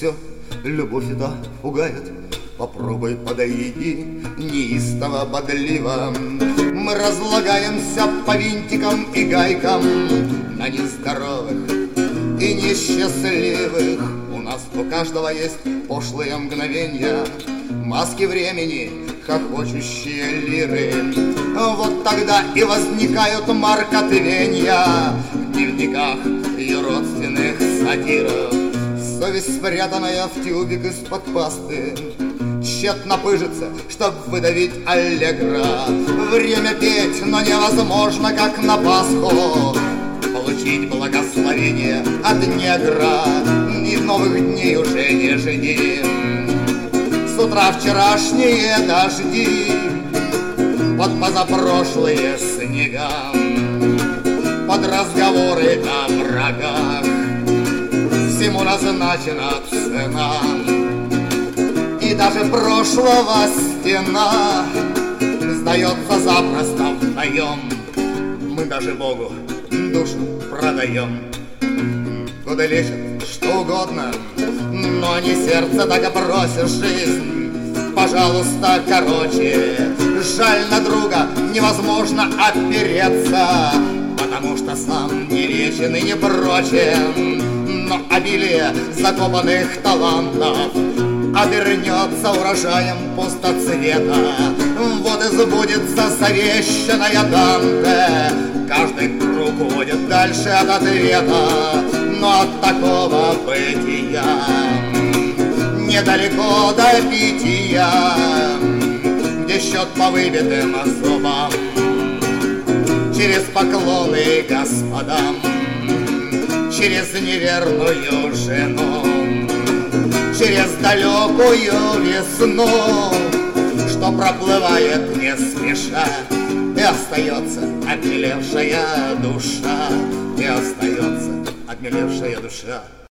все, любовь эта пугает. Попробуй подойди, неистово, бодливо. Мы разлагаемся по винтикам и гайкам на нездоровых и несчастливых. У нас у каждого есть пошлые мгновенья, маски времени, хохочущие лиры. Вот тогда и возникают маркотвенья в дневниках ее родственных сатиров. Совесть, спрятанная в тюбик из-под пасты, тщетно пыжится, чтоб выдавить аллегро. Время петь, но невозможно, как на Пасху, получить благословение от негра. И новых дней уже не жди. С утра вчерашние дожди, под позапрошлые снега, под разговоры о врагах всему назначена цена. И даже прошлого стена сдается запросто вдвоем. Мы даже Богу душу продаем. Годы лечат что угодно, но не сердце, так и просит жизнь. Пожалуйста, короче, жаль на друга невозможно опереться, потому что сам не лечен и не прочен. Но обилие закопанных талантов обернется урожаем пустоцвета. Вот и сбудется завещанная Данте. Каждый круг уводит дальше от ответа, но от такого бытия недалеко до питья, где счет по выбитым зубам, через поклоны господам, через неверную жену, через далекую весну, что проплывает не спеша, и остается обмелевшая душа, и остается обмелевшая душа.